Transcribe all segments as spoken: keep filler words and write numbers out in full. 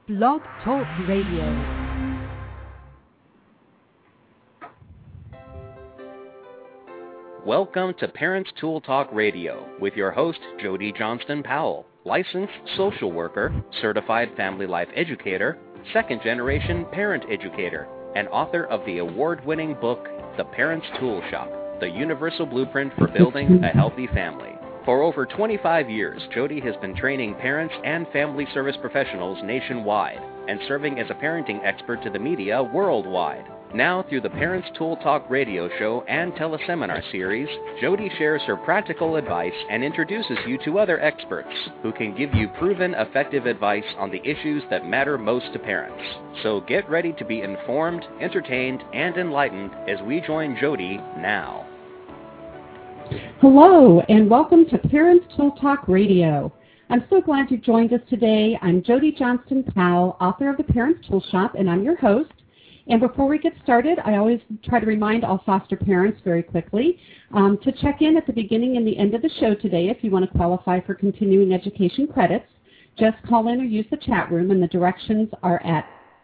Blog Talk Radio. Welcome to Parents Tool Talk Radio with your host, Jody Johnston Powell, licensed social worker, certified family life educator, second-generation parent educator, and author of the award-winning book, The Parents Tool Shop, the universal blueprint for building a healthy family. For over twenty-five years, Jody has been training parents and family service professionals nationwide and serving as a parenting expert to the media worldwide. Now, through the Parents Tool Talk radio show and teleseminar series, Jody shares her practical advice and introduces you to other experts who can give you proven, effective advice on the issues that matter most to parents. So get ready to be informed, entertained, and enlightened as we join Jody now. Hello, and welcome to Parents Tool Talk Radio. I'm so glad you joined us today. I'm Jody Johnston Powell, author of The Parents Tool Shop, and I'm your host. And before we get started, I always try to remind all foster parents very quickly um, to check in at the beginning and the end of the show today if you want to qualify for continuing education credits. Just call in or use the chat room, and the directions are at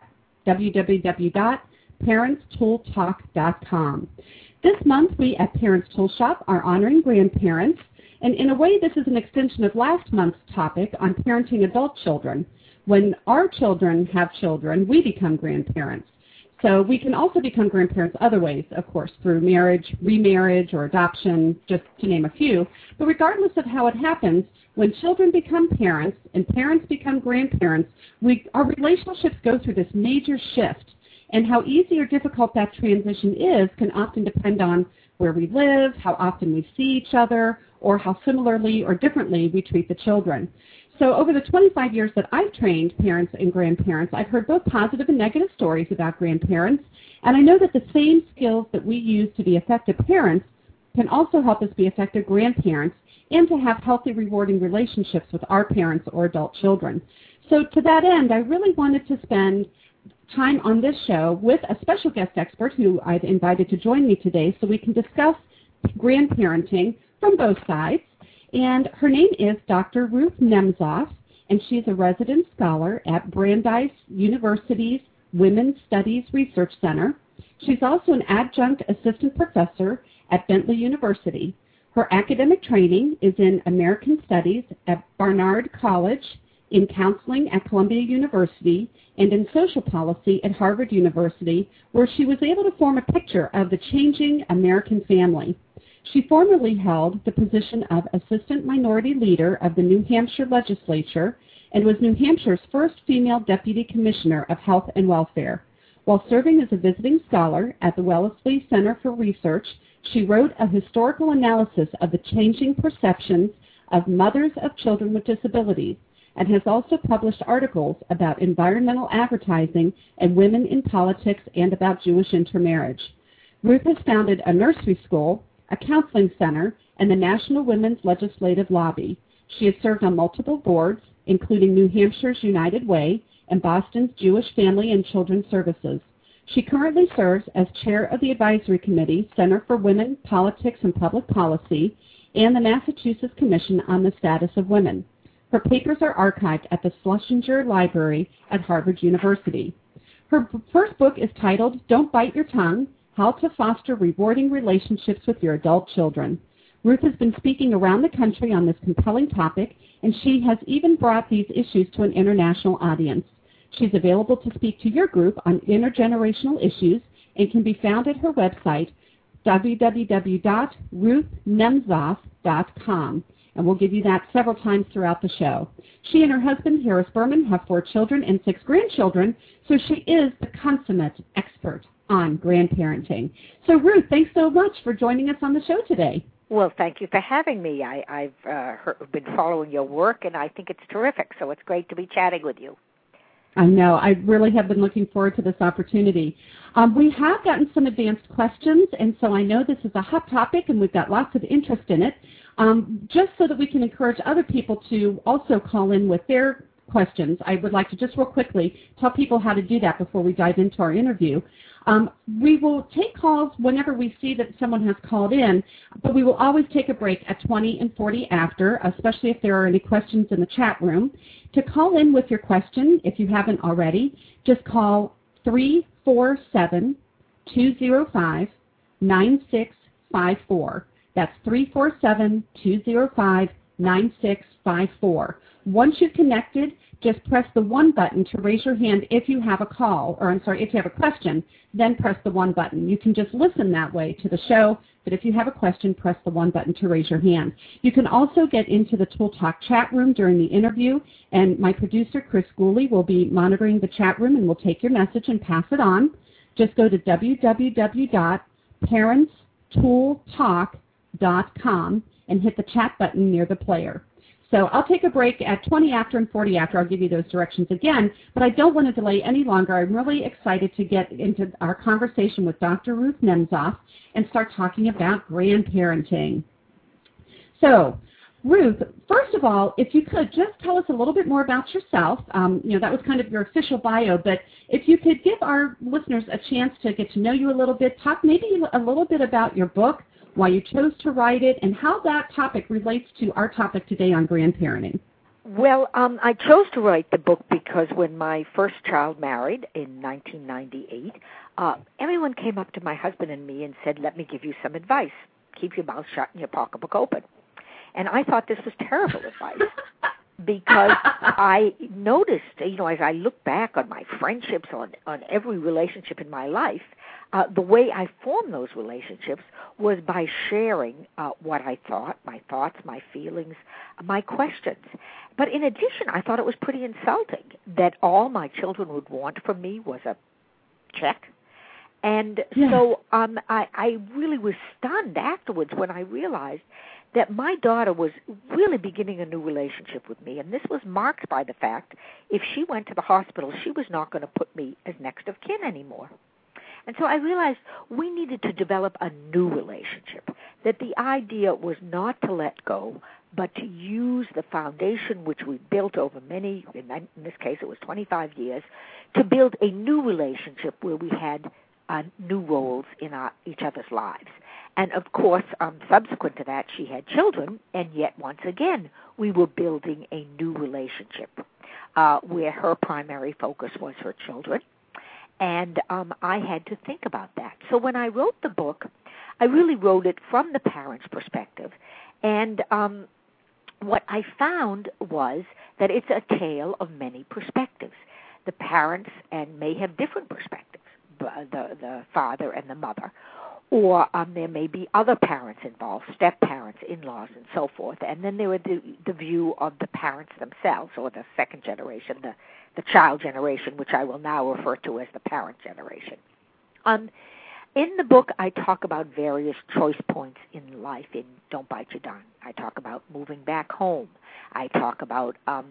w w w dot parents tool talk dot com. This month, we at Parents Tool Shop are honoring grandparents, and in a way, this is an extension of last month's topic on parenting adult children. When our children have children, we become grandparents. So we can also become grandparents other ways, of course, through marriage, remarriage, or adoption, just to name a few. But regardless of how it happens, when children become parents and parents become grandparents, we, our relationships go through this major shift. And how easy or difficult that transition is can often depend on where we live, how often we see each other, or how similarly or differently we treat the children. So over the twenty-five years that I've trained parents and grandparents, I've heard both positive and negative stories about grandparents, and I know that the same skills that we use to be effective parents can also help us be effective grandparents and to have healthy, rewarding relationships with our parents or adult children. So to that end, I really wanted to spend time on this show with a special guest expert who I've invited to join me today so we can discuss grandparenting from both sides. And her name is Doctor Ruth Nemzoff, and she's a resident scholar at Brandeis University's Women's Studies Research Center. She's also an adjunct assistant professor at Bentley University. Her academic training is in American Studies at Barnard College, in counseling at Columbia University, and in social policy at Harvard University, where she was able to form a picture of the changing American family. She formerly held the position of Assistant Minority Leader of the New Hampshire Legislature and was New Hampshire's first female Deputy Commissioner of Health and Welfare. While serving as a visiting scholar at the Wellesley Center for Research, she wrote a historical analysis of the changing perceptions of mothers of children with disabilities and has also published articles about environmental advertising and women in politics and about Jewish intermarriage. Ruth has founded a nursery school, a counseling center, and the National Women's Legislative Lobby. She has served on multiple boards, including New Hampshire's United Way and Boston's Jewish Family and Children's Services. She currently serves as chair of the Advisory Committee, Center for Women, Politics, and Public Policy, and the Massachusetts Commission on the Status of Women. Her papers are archived at the Schlesinger Library at Harvard University. Her first book is titled Don't Bite Your Tongue, How to Foster Rewarding Relationships with Your Adult Children. Ruth has been speaking around the country on this compelling topic, and she has even brought these issues to an international audience. She's available to speak to your group on intergenerational issues and can be found at her website, w w w dot ruth nemzoff dot com. And we'll give you that several times throughout the show. She and her husband, Harris Berman, have four children and six grandchildren, so she is the consummate expert on grandparenting. So, Ruth, thanks so much for joining us on the show today. Well, thank you for having me. I, I've uh, heard, been following your work, and I think it's terrific, so it's great to be chatting with you. I know. I really have been looking forward to this opportunity. Um, we have gotten some advanced questions, and so I know this is a hot topic, and we've got lots of interest in it. Um, just so that we can encourage other people to also call in with their questions, I would like to just real quickly tell people how to do that before we dive into our interview. Um, we will take calls whenever we see that someone has called in, but we will always take a break at twenty and forty after, especially if there are any questions in the chat room. To call in with your question, if you haven't already, just call three four seven, two zero five, nine six five four. That's three four seven, two zero five, nine six five four. Once you've connected, just press the one button to raise your hand if you have a call, or I'm sorry, if you have a question, then press the one button. You can just listen that way to the show, but if you have a question, press the one button to raise your hand. You can also get into the Tool Talk chat room during the interview, and my producer, Chris Gooley, will be monitoring the chat room and will take your message and pass it on. Just go to w w w dot parents tool talk dot com and hit the chat button near the player. So I'll take a break at twenty after and forty after. I'll give you those directions again, but I don't want to delay any longer. I'm really excited to get into our conversation with Doctor Ruth Nemzoff and start talking about grandparenting. So, Ruth, first of all, if you could just tell us a little bit more about yourself. Um, you know, that was kind of your official bio, but if you could give our listeners a chance to get to know you a little bit, talk maybe a little bit about your book, why you chose to write it, and how that topic relates to our topic today on grandparenting. Well, um, I chose to write the book because when my first child married in nineteen ninety-eight, uh, everyone came up to my husband and me and said, let me give you some advice. Keep your mouth shut and your pocketbook open. And I thought this was terrible advice because I noticed, you know, as I look back on my friendships, on, on every relationship in my life, Uh, the way I formed those relationships was by sharing uh, what I thought, my thoughts, my feelings, my questions. But in addition, I thought it was pretty insulting that all my children would want from me was a check. And yeah. so um, I, I really was stunned afterwards when I realized that my daughter was really beginning a new relationship with me. And this was marked by the fact if she went to the hospital, she was not going to put me as next of kin anymore. And so I realized we needed to develop a new relationship, that the idea was not to let go, but to use the foundation which we built over many, in this case it was twenty-five years, to build a new relationship where we had uh, new roles in our, each other's lives. And, of course, um, subsequent to that, she had children, and yet once again we were building a new relationship uh, where her primary focus was her children. And um, I had to think about that. So when I wrote the book, I really wrote it from the parent's perspective. And um, what I found was that it's a tale of many perspectives. The parents and may have different perspectives, the, the father and the mother. Or um, there may be other parents involved, step-parents, in-laws, and so forth. And then there were the, the view of the parents themselves, or the second generation, the, the child generation, which I will now refer to as the parent generation. Um, in the book, I talk about various choice points in life in Don't Bite Your Tongue. I talk about moving back home. I talk about um,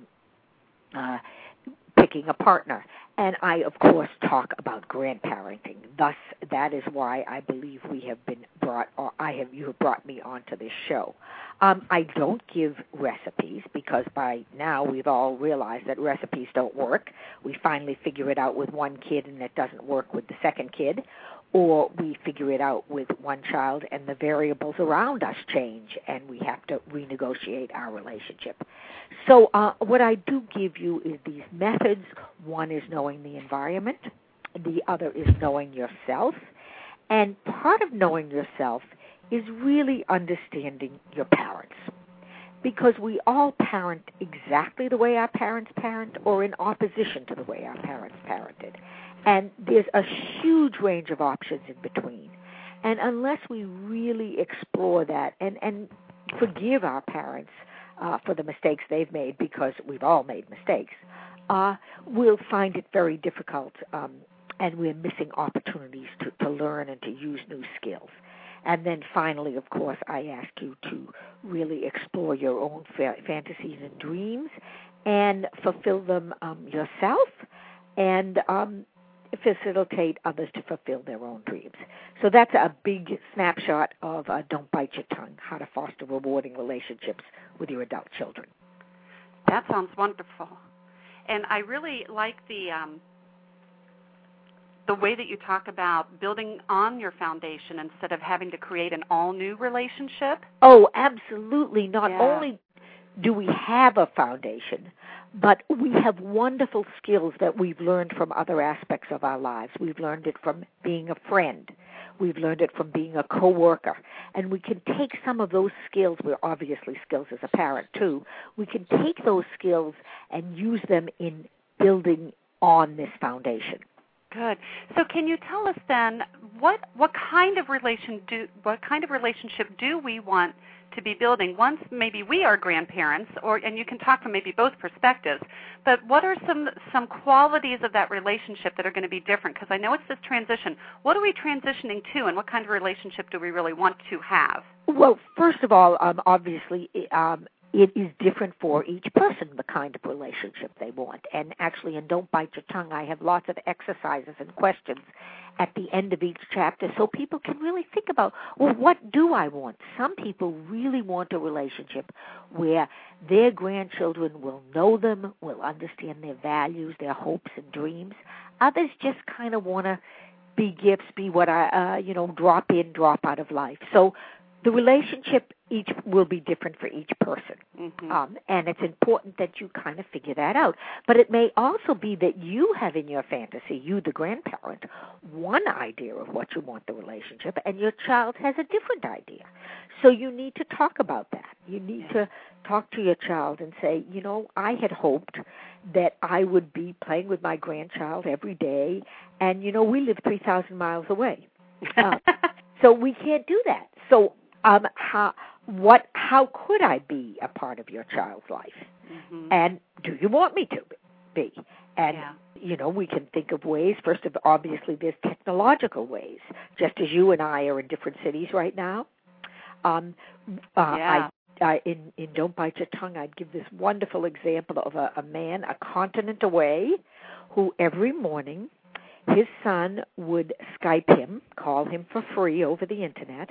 uh, picking a partner. And I, of course, talk about grandparenting. Thus, that is why I believe we have been brought, or I have, you have brought me onto this show. Um, I don't give recipes because by now we've all realized that recipes don't work. We finally figure it out with one kid and it doesn't work with the second kid. Or we figure it out with one child and the variables around us change and we have to renegotiate our relationship. So uh, what I do give you is these methods. One is knowing the environment. The other is knowing yourself. And part of knowing yourself is really understanding your parents. Because we all parent exactly the way our parents parent or in opposition to the way our parents parented. And there's a huge range of options in between. And unless we really explore that and, and forgive our parents uh, for the mistakes they've made, because we've all made mistakes, uh, we'll find it very difficult um, and we're missing opportunities to, to learn and to use new skills. And then finally, of course, I ask you to really explore your own fa- fantasies and dreams and fulfill them um, yourself and um, facilitate others to fulfill their own dreams. So that's a big snapshot of uh, Don't Bite Your Tongue, how to foster rewarding relationships with your adult children. That sounds wonderful. And I really like the um, the way that you talk about building on your foundation instead of having to create an all-new relationship. Oh, absolutely. Not yeah. only do we have a foundation, but we have wonderful skills that we've learned from other aspects of our lives. We've learned it from being a friend. We've learned it from being a coworker. And we can take some of those skills, we're obviously skills as a parent too, we can take those skills and use them in building on this foundation. Good. So can you tell us then what what kind of relation do what kind of relationship do we want to be building once maybe we are grandparents, or and you can talk from maybe both perspectives, but what are some some qualities of that relationship that are going to be different? Because I know it's this transition. What are we transitioning to, and what kind of relationship do we really want to have? Well, first of all, um, obviously, um, it is different for each person, the kind of relationship they want. And actually, in Don't Bite Your Tongue, I have lots of exercises and questions at the end of each chapter so people can really think about, well, what do I want? Some people really want a relationship where their grandchildren will know them, will understand their values, their hopes and dreams. Others just kind of want to be gifts, be what I, uh, you know, drop in, drop out of life. So the relationship each will be different for each person, mm-hmm. um, and it's important that you kind of figure that out. But it may also be that you have in your fantasy, you the grandparent, one idea of what you want the relationship, and your child has a different idea. So you need to talk about that. You need to talk to your child and say, you know, I had hoped that I would be playing with my grandchild every day, and, you know, we live three thousand miles away. Uh, so we can't do that. So Um, how, what, how could I be a part of your child's life? Mm-hmm. And do you want me to be? And, yeah. you know, we can think of ways. First of all, obviously, there's technological ways. Just as you and I are in different cities right now. Um, uh, yeah. I, I, in, in Don't Bite Your Tongue, I'd give this wonderful example of a, a man a continent away who every morning his son would Skype him, call him for free over the Internet,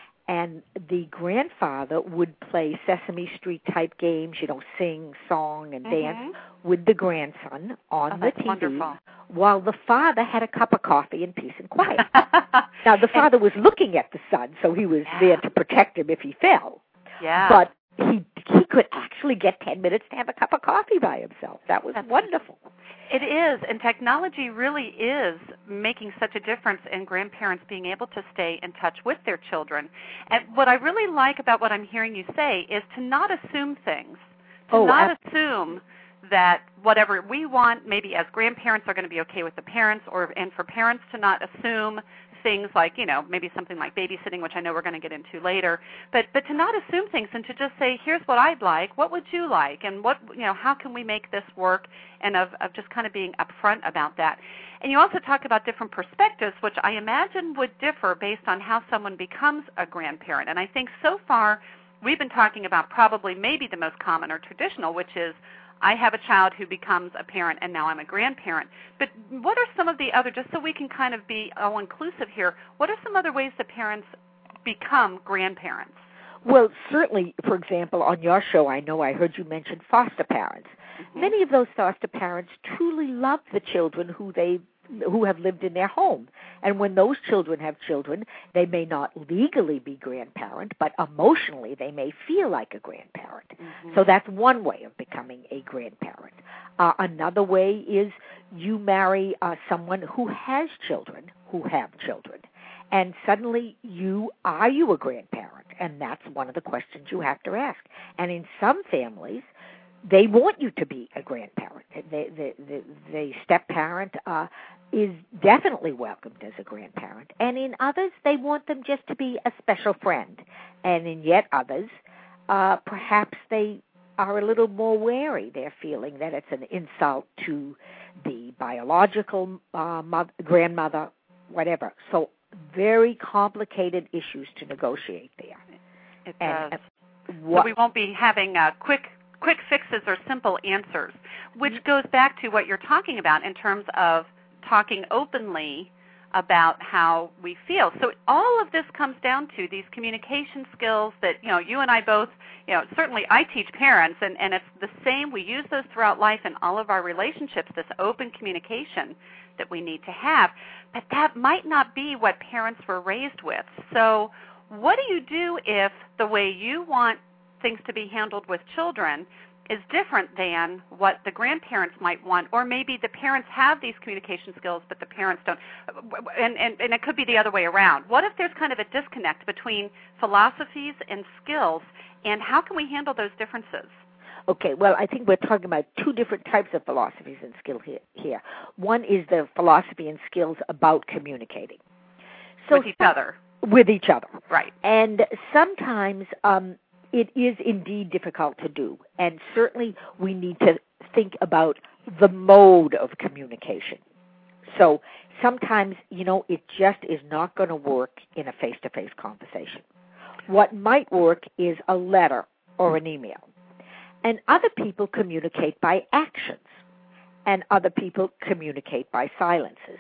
and the grandfather would play Sesame Street-type games, you know, sing, song, and mm-hmm. dance with the grandson on oh, the that's T V, wonderful. while the father had a cup of coffee in peace and quiet. Now, the father was looking at the son, so he was yeah. there to protect him if he fell. Yeah. But he he could actually get ten minutes to have a cup of coffee by himself. That was that's wonderful. It is, and technology really is making such a difference in grandparents being able to stay in touch with their children. And what I really like about what I'm hearing you say is to not assume things, to oh, not ab- assume that whatever we want, maybe as grandparents, are going to be okay with the parents, or and for parents to not assume things like, you know, maybe something like babysitting, which I know we're going to get into later, but but to not assume things and to just say, here's what I'd like, what would you like, and what, you know, how can we make this work, and of, of just kind of being upfront about that. And you also talk about different perspectives, which I imagine would differ based on how someone becomes a grandparent. And I think so far we've been talking about probably maybe the most common or traditional, which is I have a child who becomes a parent, and now I'm a grandparent. But what are some of the other, just so we can kind of be all-inclusive here, what are some other ways that parents become grandparents? Well, certainly, for example, on your show, I know I heard you mention foster parents. Mm-hmm. Many of those foster parents truly love the children who they who have lived in their home. And when those children have children, they may not legally be grandparent, but emotionally they may feel like a grandparent. Mm-hmm. So that's one way of becoming a grandparent. Uh, another way is you marry uh, someone who has children, who have children. And suddenly you, are you a grandparent? And that's one of the questions you have to ask. And in some families, they want you to be a grandparent. The, the, the, the step-parent uh, is definitely welcomed as a grandparent. And in others, they want them just to be a special friend. And in yet others, uh, perhaps they are a little more wary. They're feeling that it's an insult to the biological uh, mother, grandmother, whatever. So very complicated issues to negotiate there. It and, does. Uh, what, so we won't be having a quick quick fixes or simple answers, which goes back to what you're talking about in terms of talking openly about how we feel. So all of this comes down to these communication skills that, you know, you and I both, you know, certainly I teach parents, and, and it's the same. We use those throughout life in all of our relationships, this open communication that we need to have. But that might not be what parents were raised with. So what do you do if the way you want things to be handled with children is different than what the grandparents might want, or maybe the parents have these communication skills but the parents don't, and, and, and it could be the other way around. What if there's kind of a disconnect between philosophies and skills, and how can we handle those differences? Okay, well, I think we're talking about two different types of philosophies and skills here. here. One is the philosophy and skills about communicating. So with each other. With each other. Right. And sometimes um, it is indeed difficult to do, and certainly we need to think about the mode of communication. So sometimes, you know, it just is not going to work in a face-to-face conversation. What might work is a letter or an email. And other people communicate by actions, and other people communicate by silences.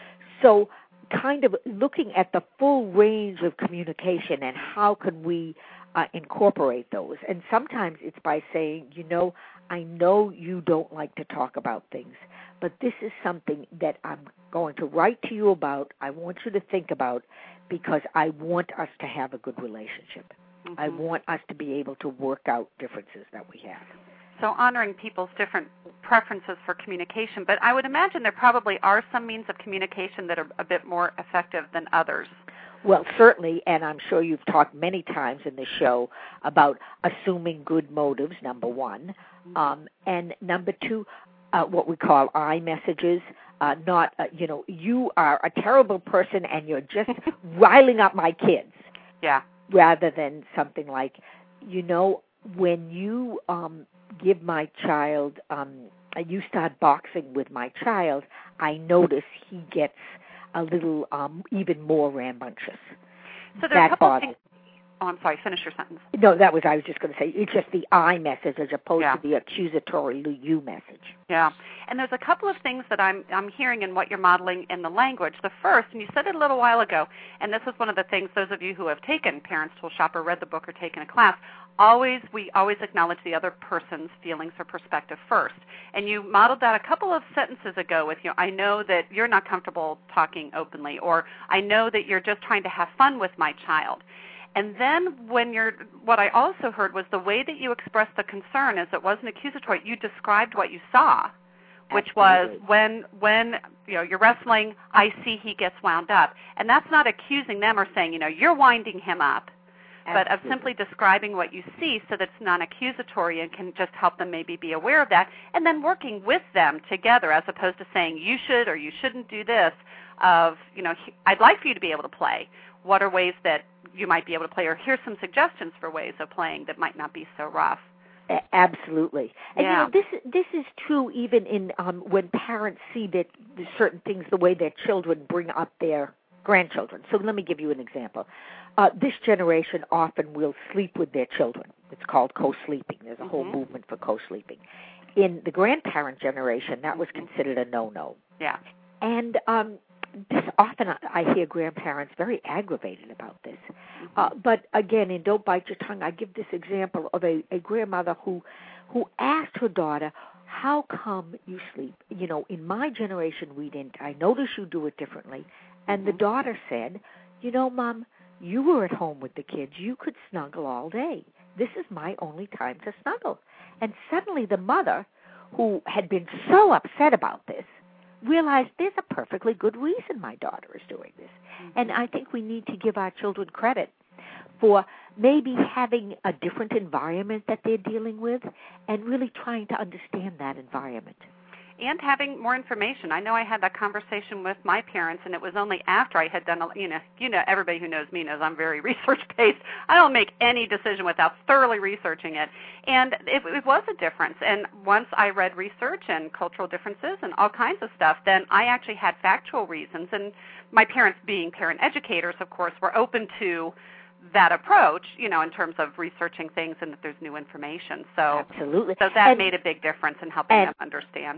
So kind of looking at the full range of communication and how can we uh, incorporate those. And sometimes it's by saying, you know, I know you don't like to talk about things, but this is something that I'm going to write to you about, I want you to think about, because I want us to have a good relationship. Mm-hmm. I want us to be able to work out differences that we have. So honoring people's different preferences for communication, but I would imagine there probably are some means of communication that are a bit more effective than others. Well, certainly, and I'm sure you've talked many times in the show about assuming good motives, number one, mm-hmm. um, and number two, uh, what we call I messages. Uh, not, uh, you know, you are a terrible person and you're just riling up my kids. Yeah. Rather than something like, you know, when you um, give my child, um, you start boxing with my child, I notice he gets a little um, even more rambunctious. So there are that a couple bothers. of things. Oh, I'm sorry. Finish your sentence. No, that was I was just going to say. It's just the I message as opposed yeah. to the accusatory you message. Yeah, and there's a couple of things that I'm I'm hearing in what you're modeling in the language. The first, and you said it a little while ago, and this is one of the things those of you who have taken Parents Tool Shop or read the book or taken a class, always we always acknowledge the other person's feelings or perspective first. And you modeled that a couple of sentences ago with, you know, I know that you're not comfortable talking openly, or I know that you're just trying to have fun with my child. And then when you're, what I also heard was the way that you expressed the concern is it wasn't accusatory. You described what you saw, which Absolutely. was when, when you know, you're wrestling, I see he gets wound up. And that's not accusing them or saying, you know, you're winding him up, Absolutely. but of simply describing what you see so that it's non-accusatory and can just help them maybe be aware of that, and then working with them together as opposed to saying you should or you shouldn't do this of, you know, I'd like for you to be able to play. What are ways that you might be able to play, or here's some suggestions for ways of playing that might not be so rough. Absolutely. And yeah. you know, this this is true even in um, when parents see that certain things, the way their children bring up their grandchildren. So let me give you an example. Uh, this generation often will sleep with their children. It's called co-sleeping. There's a mm-hmm. whole movement for co-sleeping. In the grandparent generation, that was considered a no-no. Yeah. And um, this often I hear grandparents very aggravated about this. Uh, but again, in Don't Bite Your Tongue, I give this example of a, a grandmother who who asked her daughter, how come you sleep? You know, in my generation we didn't. I notice you do it differently. And mm-hmm. the daughter said, you know, Mom, you were at home with the kids. You could snuggle all day. This is my only time to snuggle. And suddenly the mother, who had been so upset about this, realized there's a perfectly good reason my daughter is doing this. Mm-hmm. And I think we need to give our children credit for maybe having a different environment that they're dealing with and really trying to understand that environment. And having more information. I know I had that conversation with my parents, and it was only after I had done, a, you know, you know, everybody who knows me knows I'm very research-based. I don't make any decision without thoroughly researching it. And it, it was a difference. And once I read research and cultural differences and all kinds of stuff, then I actually had factual reasons. And my parents, being parent educators, of course, were open to that approach, you know, in terms of researching things and that there's new information. So, Absolutely. so that and, made a big difference in helping and, them understand.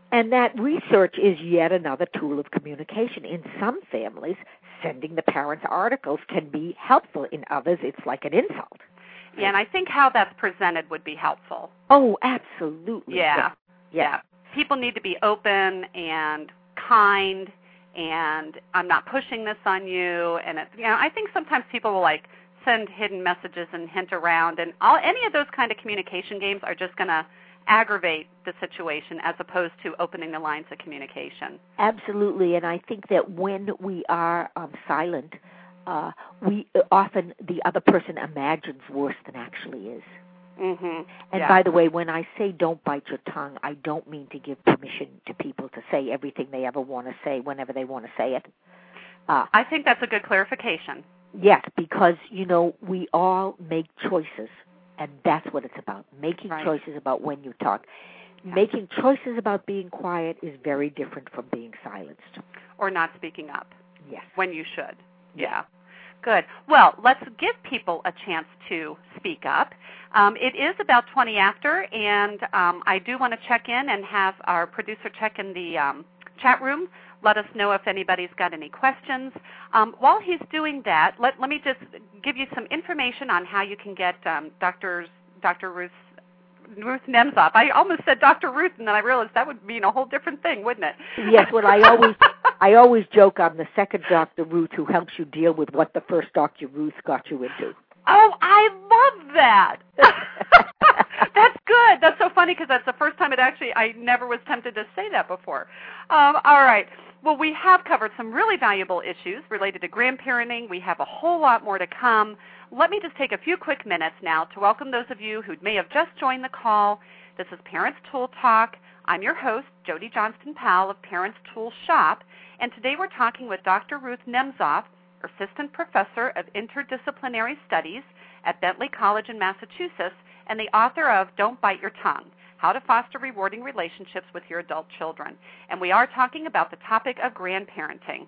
And that research is yet another tool of communication. In some families, sending the parents articles can be helpful. In others, it's like an insult. Yeah, and I think how that's presented would be helpful. Oh, absolutely. Yeah. Yeah. yeah. People need to be open and kind, and I'm not pushing this on you. And, it, you know, I think sometimes people will, like, send hidden messages and hint around, and all, any of those kind of communication games are just going to aggravate the situation as opposed to opening the lines of communication. Absolutely, and I think that when we are um, silent, uh, we often the other person imagines worse than actually is. Mm-hmm. And yeah. by the way, when I say don't bite your tongue, I don't mean to give permission to people to say everything they ever want to say whenever they want to say it. Uh, I think that's a good clarification. Yes, because, you know, we all make choices, and that's what it's about, making right. choices about when you talk. Yeah. Making choices about being quiet is very different from being silenced. Or not speaking up. Yes. When you should. Yes. Yeah. Good. Well, let's give people a chance to speak up. Um, it is about twenty after, and um, I do want to check in and have our producer check in the um, chat room. Let us know if anybody's got any questions. Um, while he's doing that, let, let me just give you some information on how you can get um, Doctor's, Doctor Ruth, Ruth Nemzoff. I almost said Doctor Ruth, and then I realized that would mean a whole different thing, wouldn't it? Yes, well, I always I always joke I'm the second Doctor Ruth who helps you deal with what the first Doctor Ruth got you into. Oh, I love that. That's good. That's so funny because that's the first time it actually, I never was tempted to say that before. Um, all right. Well, we have covered some really valuable issues related to grandparenting. We have a whole lot more to come. Let me just take a few quick minutes now to welcome those of you who may have just joined the call. This is Parents Tool Talk. I'm your host, Jody Johnston Powell of Parents Tool Shop, and today we're talking with Doctor Ruth Nemzoff, Assistant Professor of Interdisciplinary Studies at Bentley College in Massachusetts, and the author of Don't Bite Your Tongue, How to Foster Rewarding Relationships with Your Adult Children. And we are talking about the topic of grandparenting.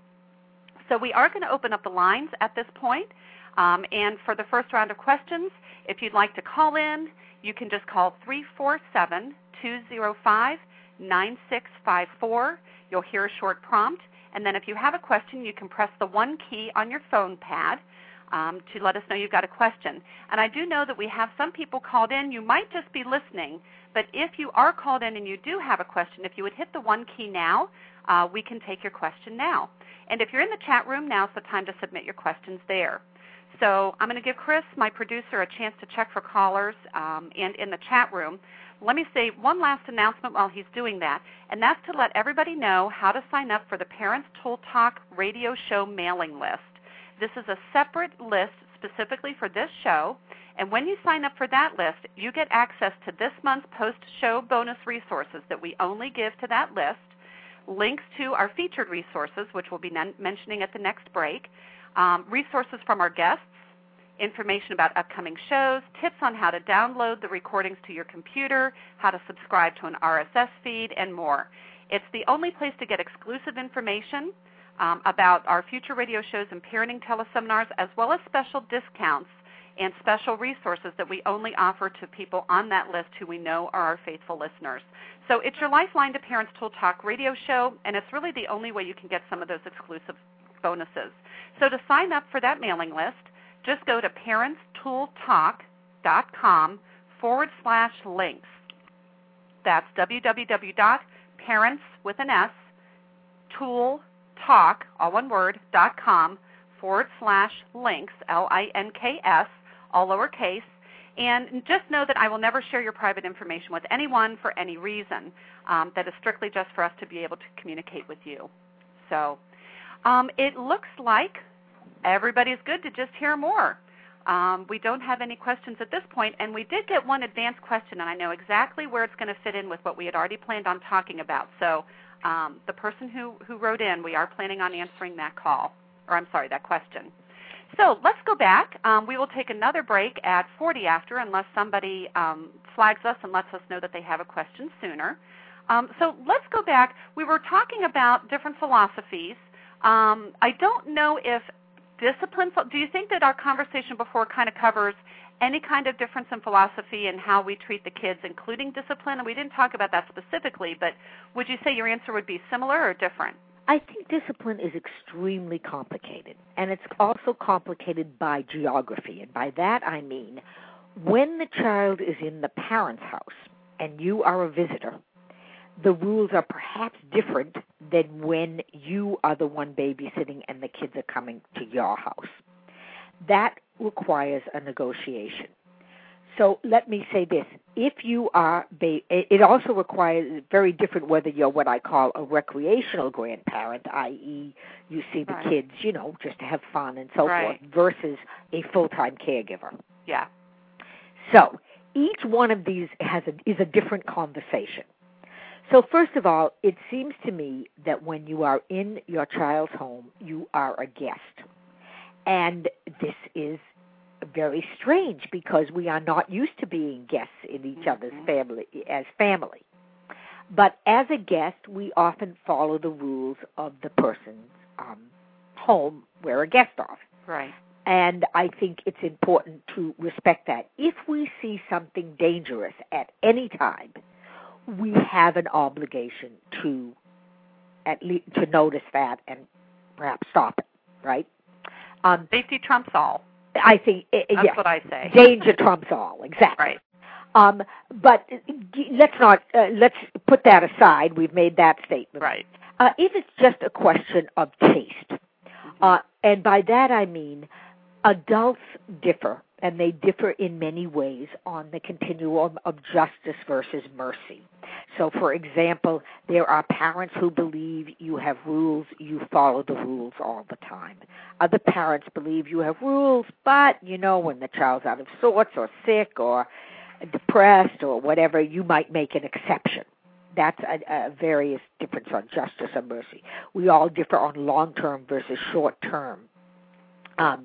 So we are going to open up the lines at this point. Um, and for the first round of questions, if you'd like to call in, you can just call three four seven, two zero five, nine six five four. You'll hear a short prompt. And then if you have a question, you can press the one key on your phone pad um, to let us know you've got a question. And I do know that we have some people called in. You might just be listening, but if you are called in and you do have a question, if you would hit the one key now, uh, we can take your question now. And if you're in the chat room, now's the time to submit your questions there. So I'm going to give Chris, my producer, a chance to check for callers um, and in the chat room. Let me say one last announcement while he's doing that, and that's to let everybody know how to sign up for the Parents Tool Talk radio show mailing list. This is a separate list specifically for this show, and when you sign up for that list, you get access to this month's post-show bonus resources that we only give to that list, links to our featured resources, which we'll be mentioning at the next break, um, resources from our guests, information about upcoming shows, tips on how to download the recordings to your computer, how to subscribe to an R S S feed, and more. It's the only place to get exclusive information um, about our future radio shows and parenting teleseminars, as well as special discounts and special resources that we only offer to people on that list who we know are our faithful listeners. So it's your lifeline to Parents Tool Talk radio show, and it's really the only way you can get some of those exclusive bonuses. So to sign up for that mailing list, just go to parentstooltalk.com forward slash links. That's www.parents with an S, tool talk, all one word, dot com forward slash links, L I N K S, all lowercase. And just know that I will never share your private information with anyone for any reason. Um, that is strictly just for us to be able to communicate with you. So um, it looks like everybody's good to just hear more. Um, we don't have any questions at this point, and we did get one advanced question, and I know exactly where it's going to fit in with what we had already planned on talking about. So um, the person who, who wrote in, we are planning on answering that call, or I'm sorry, that question. So let's go back. Um, we will take another break at forty after unless somebody um, flags us and lets us know that they have a question sooner. Um, so let's go back. We were talking about different philosophies. Um, I don't know if disciplines, do you think that our conversation before kind of covers any kind of difference in philosophy in how we treat the kids, including discipline? And we didn't talk about that specifically, but would you say your answer would be similar or different? I think discipline is extremely complicated, and it's also complicated by geography. And by that I mean when the child is in the parent's house and you are a visitor, the rules are perhaps different than when you are the one babysitting and the kids are coming to your house. That requires a negotiation. So let me say this. If you are, ba- it also requires very different whether you're what I call a recreational grandparent, that is you see the right. kids, you know, just to have fun and so right. forth, versus a full-time caregiver. Yeah. So each one of these has a, is a different conversation. So first of all, it seems to me that when you are in your child's home, you are a guest. And this is very strange because we are not used to being guests in each other's family as family. But as a guest, we often follow the rules of the person's um, home we're a guest of. Right. And I think it's important to respect that. If we see something dangerous at any time, we have an obligation to at least to notice that and perhaps stop it, right? Um, Safety trumps all. I think, uh, That's yeah, what I say. Danger trumps all, exactly. Right. Um, but let's not uh, let's put that aside. We've made that statement. Right. Uh, if it's just a question of taste, mm-hmm. uh, and by that I mean adults differ, and they differ in many ways on the continuum of justice versus mercy. So, for example, there are parents who believe you have rules, you follow the rules all the time. Other parents believe you have rules, but, you know, when the child's out of sorts or sick or depressed or whatever, you might make an exception. That's a, a various difference on justice and mercy. We all differ on long-term versus short-term um,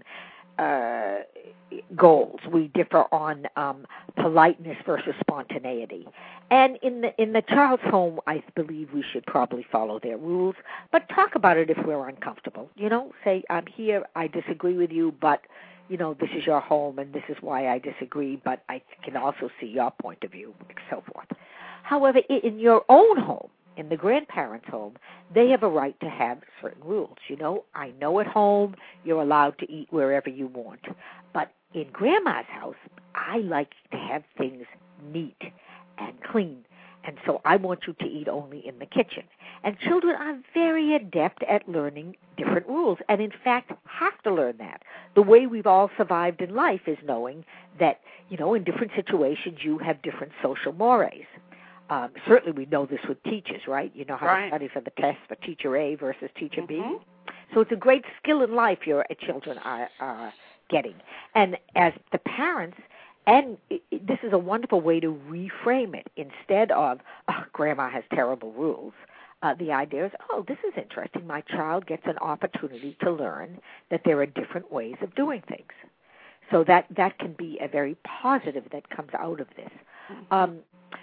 uh, goals. We differ on um, politeness versus spontaneity. And in the in the child's home, I believe we should probably follow their rules, but talk about it if we're uncomfortable. You know, say, I'm here, I disagree with you, but, you know, this is your home and this is why I disagree, but I can also see your point of view, and so forth. However, in your own home, in the grandparents' home, they have a right to have certain rules. You know, I know at home you're allowed to eat wherever you want, but in Grandma's house, I like to have things neat and clean, and so I want you to eat only in the kitchen. And children are very adept at learning different rules, and in fact have to learn that. The way we've all survived in life is knowing that, you know, in different situations you have different social mores. Um, certainly we know this with teachers, right? You know how right. to study for the test for teacher A versus teacher mm-hmm. B. So it's a great skill in life your children are uh, getting. And as the parents, and it, it, this is a wonderful way to reframe it. Instead of, oh, Grandma has terrible rules, uh, the idea is, oh, this is interesting. My child gets an opportunity to learn that there are different ways of doing things. So that, that can be a very positive that comes out of this. Mm-hmm. Um,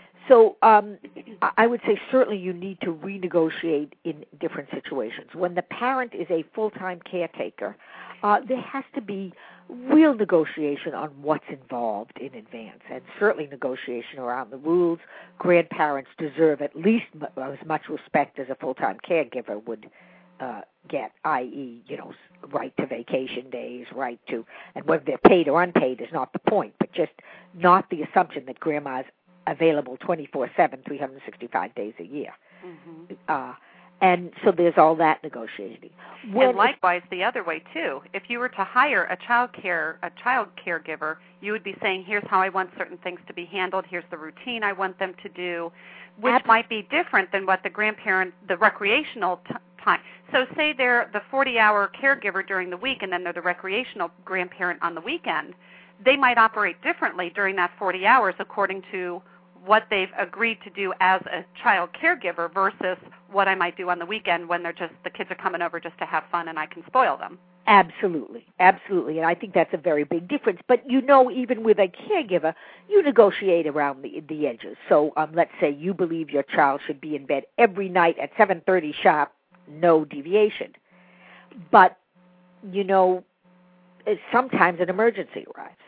So um, I would say certainly you need to renegotiate in different situations. When the parent is a full-time caretaker, uh, there has to be real negotiation on what's involved in advance, and certainly negotiation around the rules. Grandparents deserve at least as much respect as a full-time caregiver would uh, get, that is, you know, right to vacation days, right to, and whether they're paid or unpaid is not the point, but just not the assumption that grandma's available twenty-four seven, three hundred sixty-five days a year. Mm-hmm. Uh, and so there's all that negotiating. When and likewise, the other way, too. If you were to hire a child care, a child caregiver, you would be saying, here's how I want certain things to be handled, here's the routine I want them to do, which Absolutely. Might be different than what the grandparent, the recreational t- time. So say they're the forty-hour caregiver during the week, and then they're the recreational grandparent on the weekend. They might operate differently during that forty hours according to what they've agreed to do as a child caregiver versus what I might do on the weekend when they're just, the kids are coming over just to have fun and I can spoil them. Absolutely, absolutely, and I think that's a very big difference. But you know, even with a caregiver, you negotiate around the the edges. So um, let's say you believe your child should be in bed every night at seven thirty sharp, no deviation. But, you know, sometimes an emergency arrives.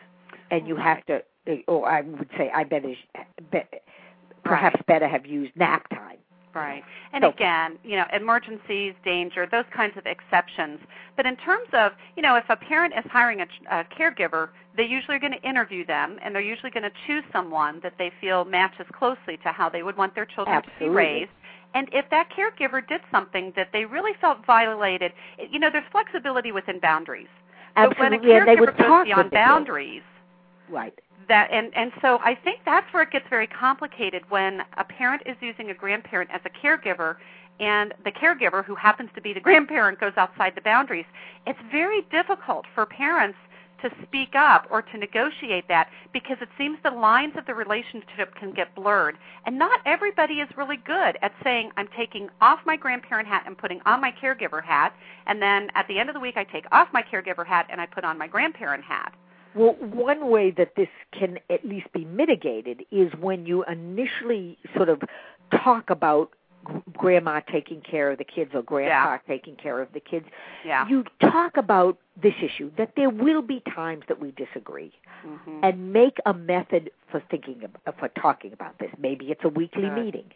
and you have to, or I would say, I better, be, perhaps right. better have used nap time. Right. And so, again, you know, emergencies, danger, those kinds of exceptions. But in terms of, you know, if a parent is hiring a, a caregiver, they usually are going to interview them, and they're usually going to choose someone that they feel matches closely to how they would want their children absolutely. to be raised. And if that caregiver did something that they really felt violated, you know, there's flexibility within boundaries. Absolutely. But when a and they would caregiver goes talk beyond boundaries, right. That and, and so I think that's where it gets very complicated when a parent is using a grandparent as a caregiver and the caregiver, who happens to be the grandparent, goes outside the boundaries. It's very difficult for parents to speak up or to negotiate that because it seems the lines of the relationship can get blurred. And not everybody is really good at saying, I'm taking off my grandparent hat and putting on my caregiver hat, and then at the end of the week I take off my caregiver hat and I put on my grandparent hat. Well, one way that this can at least be mitigated is when you initially sort of talk about grandma taking care of the kids or grandpa yeah. taking care of the kids. Yeah. You talk about this issue, that there will be times that we disagree, mm-hmm. and make a method for thinking of, for talking about this. Maybe it's a weekly Good. meeting.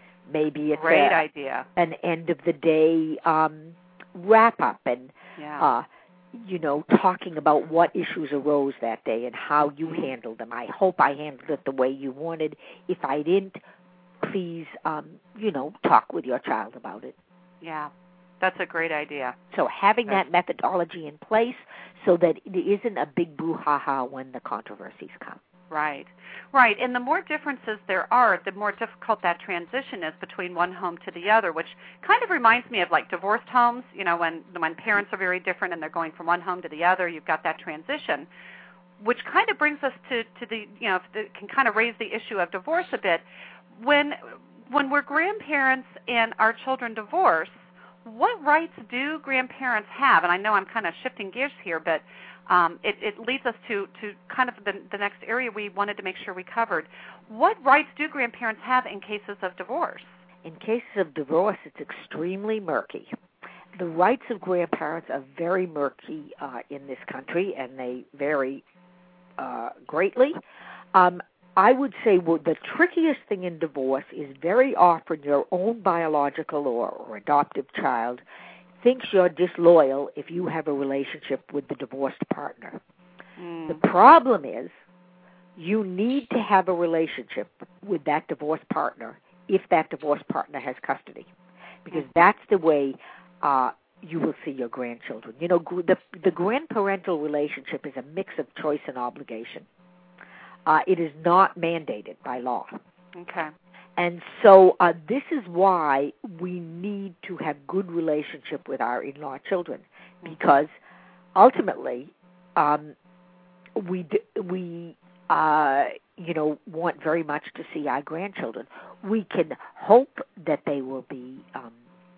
Maybe it's Great a, idea. an end of the day um, wrap up and yeah. uh, you know, talking about what issues arose that day and how you handled them. I hope I handled it the way you wanted. If I didn't, please, um, you know, talk with your child about it. Yeah, that's a great idea. So having that methodology in place so that it isn't a big brouhaha when the controversies come. Right, right. And the more differences there are, the more difficult that transition is between one home to the other, which kind of reminds me of like divorced homes. You know, when when parents are very different and they're going from one home to the other, you've got that transition, which kind of brings us to, to the, you know, it can kind of raise the issue of divorce a bit. When when we're grandparents and our children divorce, what rights do grandparents have? And I know I'm kind of shifting gears here, but Um, it, it leads us to, to kind of the, the next area we wanted to make sure we covered. What rights do grandparents have in cases of divorce? In cases of divorce, it's extremely murky. The rights of grandparents are very murky uh, in this country, and they vary uh, greatly. Um, I would say well, the trickiest thing in divorce is very often your own biological or, or adoptive child thinks you're disloyal if you have a relationship with the divorced partner. Mm. The problem is you need to have a relationship with that divorced partner if that divorced partner has custody, because that's the way uh, you will see your grandchildren. You know, the, the grandparental relationship is a mix of choice and obligation. Uh, it is not mandated by law. Okay. And so uh, this is why we need to have good relationship with our in-law children, because ultimately um, we we uh, you know want very much to see our grandchildren. We can hope that they will be um,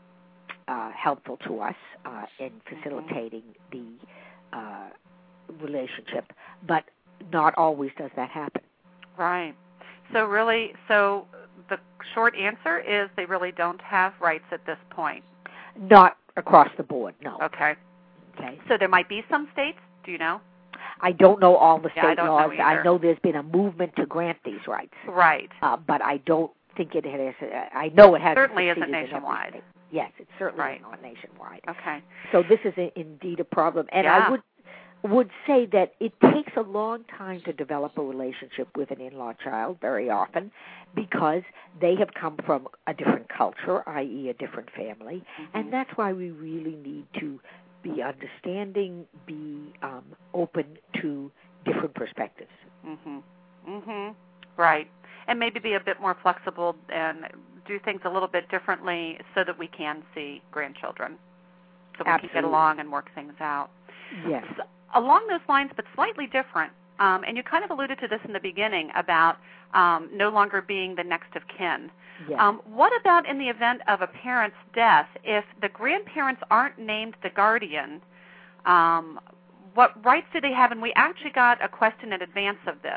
uh, helpful to us uh, in facilitating the uh, relationship, but not always does that happen. Right. So really, so the short answer is they really don't have rights at this point. Not across the board, no. Okay. Okay. So there might be some states, do you know? I don't know all the state yeah, I don't laws. Know I know there's been a movement to grant these rights. Right. Uh, but I don't think it has, uh, I know it has. Certainly isn't nationwide. Yes, it certainly right. is not nationwide. Okay. So this is a, indeed a problem. And yeah. I would would say that it takes a long time to develop a relationship with an in-law child, very often, because they have come from a different culture, that is a different family, mm-hmm. and that's why we really need to be understanding, be um, open to different perspectives. Mhm. Mhm. Right. And maybe be a bit more flexible and do things a little bit differently so that we can see grandchildren, so we Absolutely. can get along and work things out. Yes. So, along those lines, but slightly different, um, and you kind of alluded to this in the beginning about um, no longer being the next of kin. Yes. Um, what about in the event of a parent's death? If the grandparents aren't named the guardian, um, what rights do they have? And we actually got a question in advance of this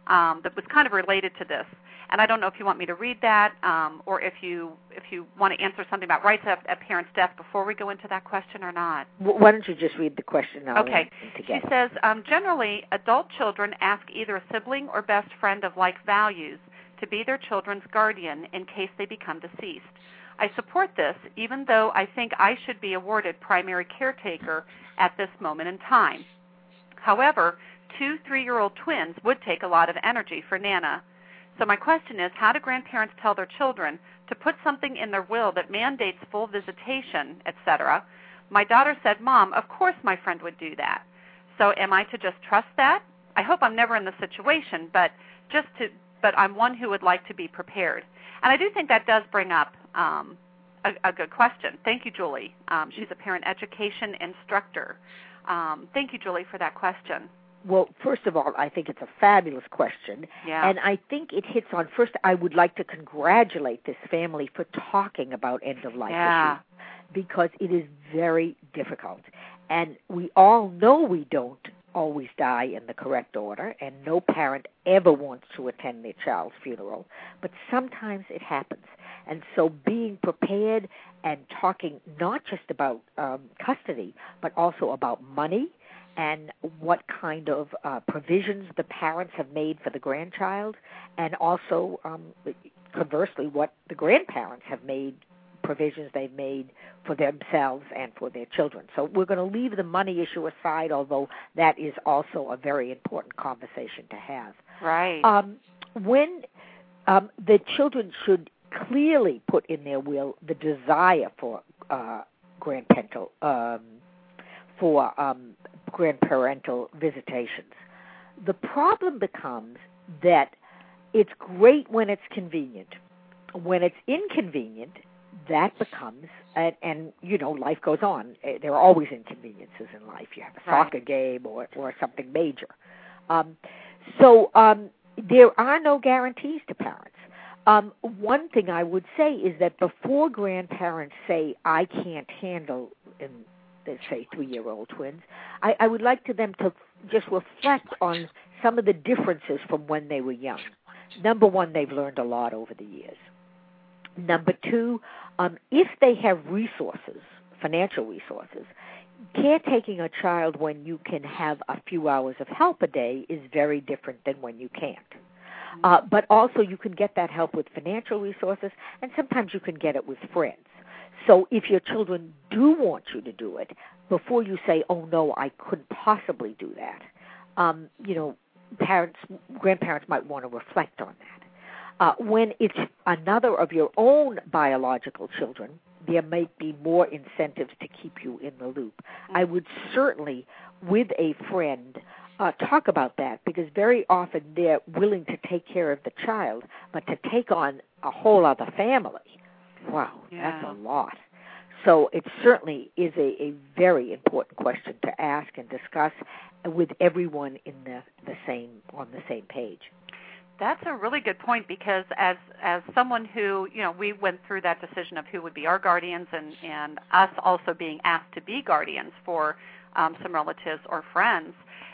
um, that was kind of related to this. And I don't know if you want me to read that um, or if you if you want to answer something about rights at, at parents' death before we go into that question or not. Why don't you just read the question now? Okay. She says, um, generally, adult children ask either a sibling or best friend of like values to be their children's guardian in case they become deceased. I support this, even though I think I should be awarded primary caretaker at this moment in time. However, two three-year-old twins would take a lot of energy for Nana. So my question is, how do grandparents tell their children to put something in their will that mandates full visitation, et cetera? My daughter said, Mom, of course my friend would do that. So am I to just trust that? I hope I'm never in the situation, but just to, but I'm one who would like to be prepared. And I do think that does bring up um, a, a good question. Thank you, Julie. Um, she's a parent education instructor. Um, thank you, Julie, for that question. Well, first of all, I think it's a fabulous question. Yeah. And I think it hits on, first, I would like to congratulate this family for talking about end-of-life yeah. issues, because it is very difficult. And we all know we don't always die in the correct order, and no parent ever wants to attend their child's funeral, but sometimes it happens. And so being prepared and talking not just about um, custody, but also about money, and what kind of uh, provisions the parents have made for the grandchild, and also, um, conversely, what the grandparents have made, provisions they've made for themselves and for their children. So we're going to leave the money issue aside, although that is also a very important conversation to have. Right. Um, when um, the children should clearly put in their will the desire for uh, grandparental, um, for um, grandparental visitations. The problem becomes that it's great when it's convenient. When it's inconvenient, that becomes, and, and you know, life goes on. There are always inconveniences in life. You have a right. soccer game or, or something major. Um, so um, there are no guarantees to parents. Um, one thing I would say is that before grandparents say, I can't handle, in, let's say, three-year-old twins, I, I would like to them to just reflect on some of the differences from when they were young. Number one, they've learned a lot over the years. Number two, um, if they have resources, financial resources, caretaking a child when you can have a few hours of help a day is very different than when you can't. Uh, but also you can get that help with financial resources, and sometimes you can get it with friends. So if your children do want you to do it, before you say, oh, no, I couldn't possibly do that, um, you know, parents, grandparents might want to reflect on that. Uh, when it's another of your own biological children, there may be more incentives to keep you in the loop. Mm-hmm. I would certainly, with a friend, uh, talk about that, because very often they're willing to take care of the child, but to take on a whole other family, wow, yeah. that's a lot. So it certainly is a, a very important question to ask and discuss with everyone in the, the same on the same page. That's a really good point, because as as someone who, you know, we went through that decision of who would be our guardians, and, and us also being asked to be guardians for um, some relatives or friends,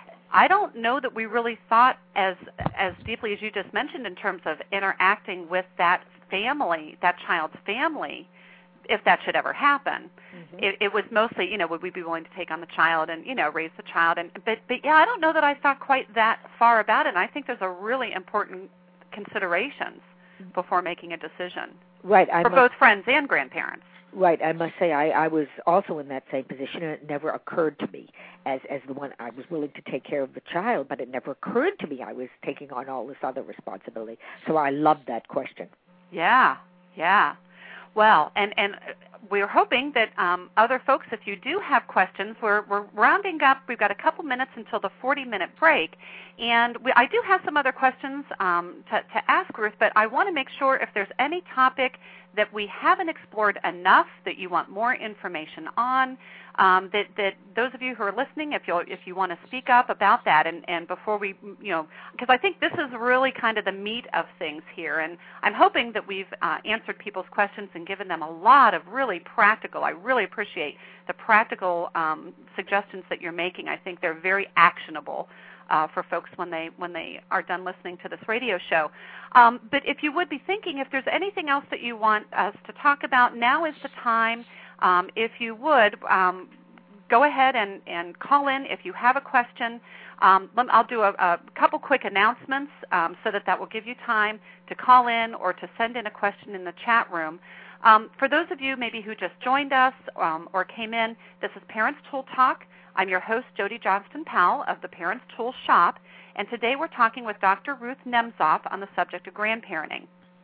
I don't know that we really thought as as deeply as you just mentioned in terms of interacting with that family, that child's family, if that should ever happen. Mm-hmm. It, it was mostly, you know, would we be willing to take on the child and, you know, raise the child? And but, but yeah, I don't know that I thought quite that far about it. And I think there's a really important considerations before making a decision. Right. I for must, both friends and grandparents. Right. I must say I, I was also in that same position, and it never occurred to me as, as the one I was willing to take care of the child, but it never occurred to me I was taking on all this other responsibility. So I loved that question. Yeah, yeah. Well, and, and we're hoping that um, other folks, if you do have questions, we're, we're rounding up. We've got a couple minutes until the forty-minute break. And we, I do have some other questions um, to, to ask Ruth, but I want to make sure if there's any topic that we haven't explored enough that you want more information on, um, that, that those of you who are listening, if, you'll, if you want to speak up about that, and, and before we, you know, because I think this is really kind of the meat of things here, and I'm hoping that we've uh, answered people's questions and given them a lot of really practical, I really appreciate the practical um, suggestions that you're making. I think they're very actionable uh, for folks when they when they are done listening to this radio show. Um, but if you would be thinking, if there's anything else that you want us to talk about, now is the time. Um, if you would, um, go ahead and, and call in if you have a question. Um, I'll do a, a couple quick announcements um, so that that will give you time to call in or to send in a question in the chat room. Um, for those of you maybe who just joined us um, or came in, this is Parents Tool Talk. I'm your host, Jody Johnston Powell of the Parents Tool Shop, and today we're talking with Doctor Ruth Nemzoff on the subject of grandparenting.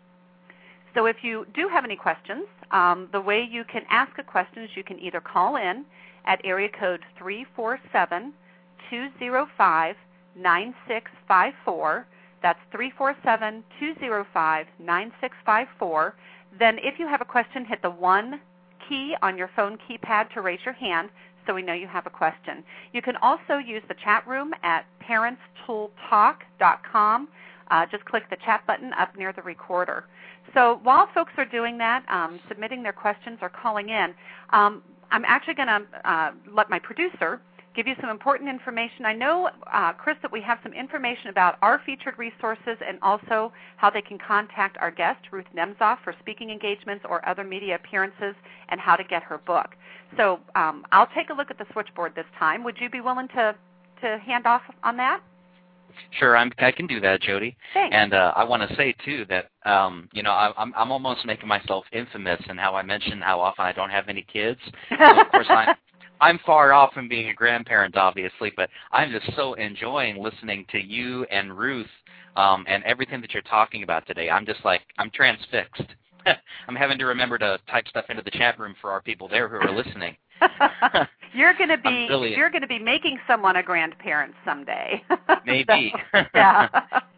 So if you do have any questions, um, the way you can ask a question is you can either call in at area code three four seven, two zero five, nine six five four. That's three four seven, two zero five, nine six five four. Then if you have a question, hit the one key on your phone keypad to raise your hand so we know you have a question. You can also use the chat room at parents tool talk dot com. Uh, just click the chat button up near the recorder. So while folks are doing that, um, submitting their questions or calling in, um, I'm actually going to uh, let my producer give you some important information. I know, uh, Chris, that we have some information about our featured resources and also how they can contact our guest, Ruth Nemzoff, for speaking engagements or other media appearances and how to get her book. So um, I'll take a look at the switchboard this time. Would you be willing to, to hand off on that? Sure, I'm, I can do that, Jody. Thanks. And uh, I want to say, too, that, um, you know, I, I'm, I'm almost making myself infamous in how I mention how often I don't have any kids. So, of course, I, I'm far off from being a grandparent, obviously, but I'm just so enjoying listening to you and Ruth um, and everything that you're talking about today. I'm just like, I'm transfixed. I'm having to remember to type stuff into the chat room for our people there who are listening. You're going to be really, you're going to be making someone a grandparent someday. Maybe. So, yeah.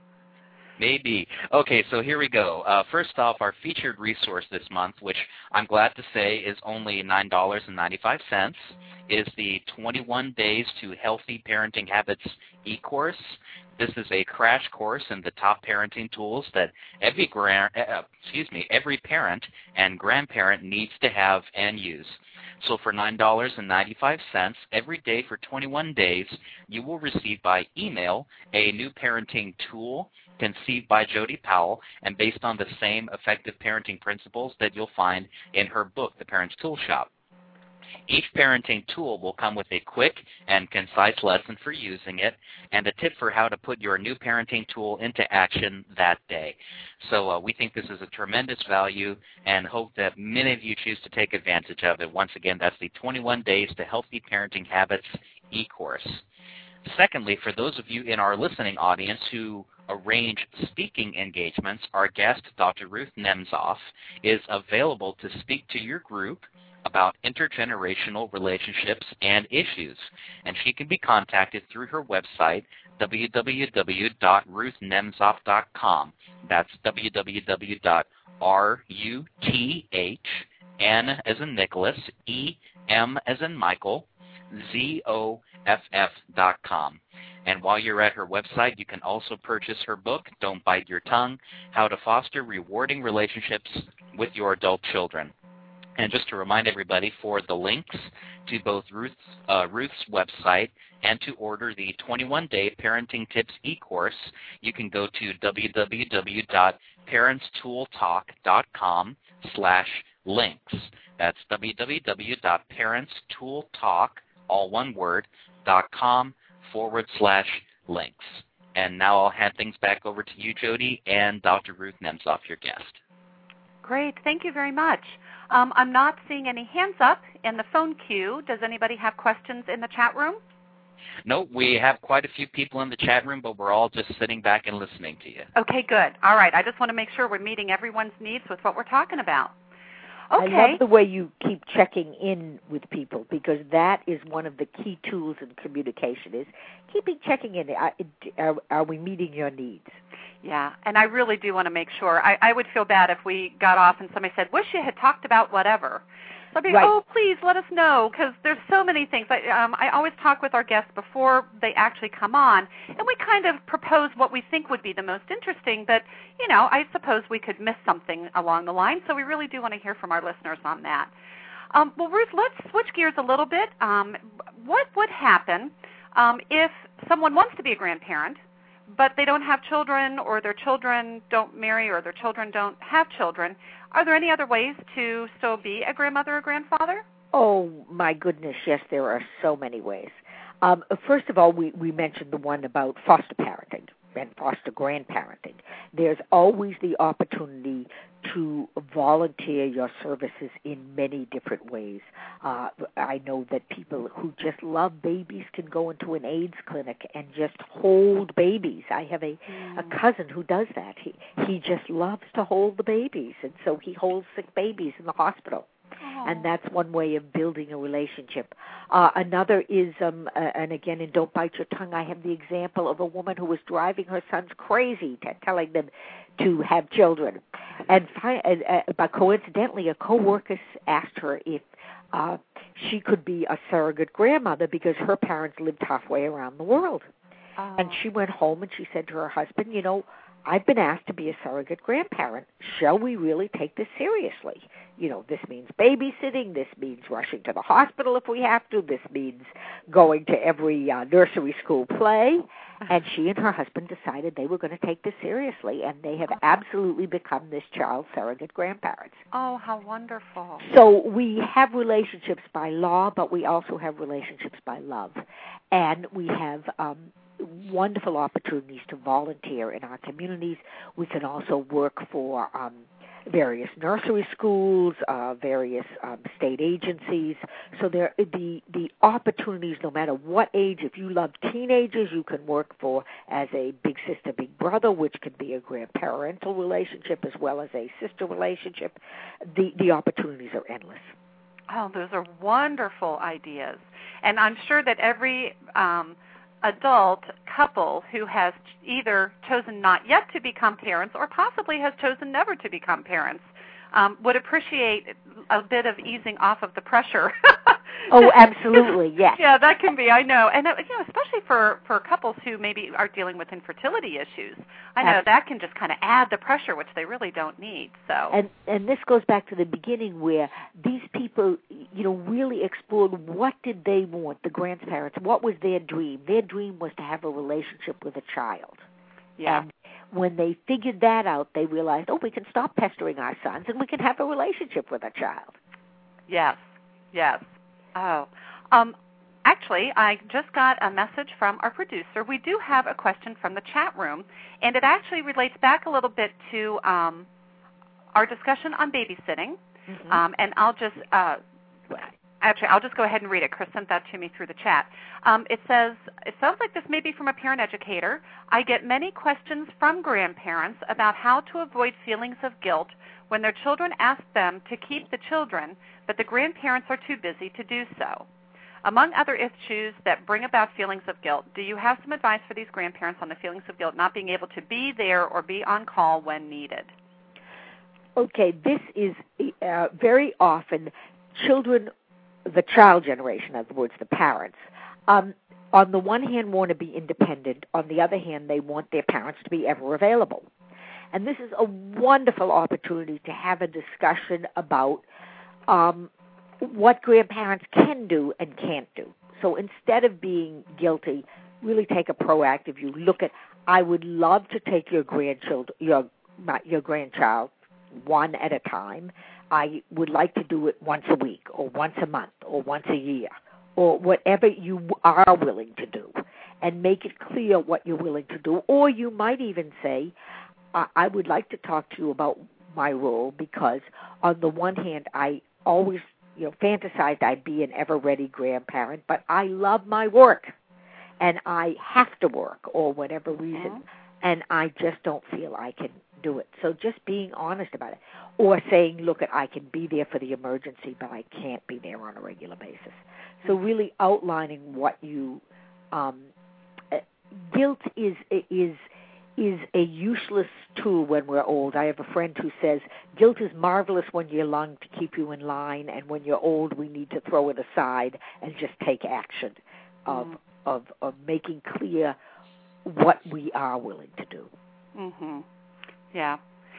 Maybe. Okay, so here we go. Uh, first off, our featured resource this month, which I'm glad to say is only nine dollars and ninety-five cents, is the twenty-one Days to Healthy Parenting Habits e-course. This is a crash course in the top parenting tools that every gra- uh, excuse me, every parent and grandparent needs to have and use. So for nine dollars and ninety-five cents, every day for twenty-one days, you will receive by email a new parenting tool conceived by Jody Powell and based on the same effective parenting principles that you'll find in her book, The Parents Tool Shop. Each parenting tool will come with a quick and concise lesson for using it and a tip for how to put your new parenting tool into action that day. So uh, we think this is a tremendous value and hope that many of you choose to take advantage of it. Once again, that's the twenty-one Days to Healthy Parenting Habits e-course. Secondly, for those of you in our listening audience who arrange speaking engagements, our guest, Doctor Ruth Nemzoff, is available to speak to your group about intergenerational relationships and issues. And she can be contacted through her website, w w w dot ruth nemzoff dot com. That's w w w dot ruth n as in Nicholas, E M as in Michael, Z O F F dot com. And while you're at her website, you can also purchase her book, Don't Bite Your Tongue, How to Foster Rewarding Relationships with Your Adult Children. And just to remind everybody, for the links to both Ruth's, uh, Ruth's website and to order the twenty-one Day Parenting Tips e-course, you can go to w w w dot parents tool talk dot com slash links. That's w w w dot parents tool talk, all one word, dot com forward slash links. And now I'll hand things back over to you, Jody, and Doctor Ruth Nemzoff, your guest. Great. Thank you very much. Um, I'm not seeing any hands up in the phone queue. Does anybody have questions in the chat room? No, we have quite a few people in the chat room, but we're all just sitting back and listening to you. Okay, good. All right. I just want to make sure we're meeting everyone's needs with what we're talking about. Okay. I love the way you keep checking in with people because that is one of the key tools in communication is keeping checking in. Are, are we meeting your needs? Yeah, and I really do want to make sure. I, I would feel bad if we got off and somebody said, wish you had talked about whatever. So I'd be, right. oh, please let us know, because there's so many things. I, um, I always talk with our guests before they actually come on, and we kind of propose what we think would be the most interesting, but, you know, I suppose we could miss something along the line, so we really do want to hear from our listeners on that. Um, well, Ruth, let's switch gears a little bit. Um, what would happen um, if someone wants to be a grandparent, but they don't have children, or their children don't marry, or their children don't have children, are there any other ways to still be a grandmother or grandfather? Oh, my goodness, yes, there are so many ways. Um, first of all, we, we mentioned the one about foster parenting and foster grandparenting. There's always the opportunity to volunteer your services in many different ways. Uh, I know that people who just love babies can go into an AIDS clinic and just hold babies. I have a, mm. a cousin who does that. He, he just loves to hold the babies, and so he holds sick babies in the hospital. Oh. And that's one way of building a relationship. Uh, another is, um, uh, and again, in Don't Bite Your Tongue, I have the example of a woman who was driving her sons crazy, t- telling them to have children. And fi- uh, uh, but coincidentally, a coworker asked her if uh, she could be a surrogate grandmother because her parents lived halfway around the world. Oh. And she went home and she said to her husband, you know, I've been asked to be a surrogate grandparent. Shall we really take this seriously? You know, this means babysitting. This means rushing to the hospital if we have to. This means going to every uh, nursery school play. And she and her husband decided they were going to take this seriously, and they have absolutely become this child's surrogate grandparents. Oh, how wonderful. So we have relationships by law, but we also have relationships by love. And we have um, wonderful opportunities to volunteer in our communities. We can also work for um, various nursery schools, uh, various um, state agencies. So there, the the opportunities, no matter what age, if you love teenagers, you can work for as a big sister, big brother, which can be a grandparental relationship as well as a sister relationship. The the opportunities are endless. Oh, those are wonderful ideas. And I'm sure that every um, adult couple who has either chosen not yet to become parents or possibly has chosen never to become parents um, would appreciate a bit of easing off of the pressure. Oh, absolutely, yes. Yeah, that can be, I know. And, uh, you know, especially for, for couples who maybe are dealing with infertility issues. I know absolutely. That can just kind of add the pressure, which they really don't need. So, And and this goes back to the beginning where these people, you know, really explored what did they want, the grandparents, what was their dream? Their dream was to have a relationship with a child. Yeah. And when they figured that out, they realized, oh, we can stop pestering our sons and we can have a relationship with a child. Yes, yes. Oh, um, actually, I just got a message from our producer. We do have a question from the chat room, and it actually relates back a little bit to um, our discussion on babysitting. Mm-hmm. Um, and I'll just uh, actually I'll just go ahead and read it. Chris sent that to me through the chat. Um, it says, it sounds like this may be from a parent educator. I get many questions from grandparents about how to avoid feelings of guilt when their children ask them to keep the children, but the grandparents are too busy to do so. Among other issues that bring about feelings of guilt, do you have some advice for these grandparents on the feelings of guilt not being able to be there or be on call when needed? Okay, this is uh, very often children, the child generation, in other words, the parents, um, on the one hand want to be independent, on the other hand they want their parents to be ever available. And this is a wonderful opportunity to have a discussion about um, what grandparents can do and can't do. So instead of being guilty, really take a proactive view. Look at, I would love to take your grandchild, your your grandchild, one at a time. I would like to do it once a week or once a month or once a year or whatever you are willing to do, and make it clear what you're willing to do. Or you might even say, I would like to talk to you about my role because on the one hand, I always, you know, fantasized I'd be an ever-ready grandparent, but I love my work and I have to work or whatever reason, mm-hmm. and I just don't feel I can do it. So just being honest about it, or saying, look, I can be there for the emergency, but I can't be there on a regular basis. So really outlining what you, um, guilt is is is a useless tool when we're old. I have a friend who says, guilt is marvelous when you're young to keep you in line, and when you're old, we need to throw it aside and just take action of mm. of, of making clear what we are willing to do. Mm-hmm. Yeah.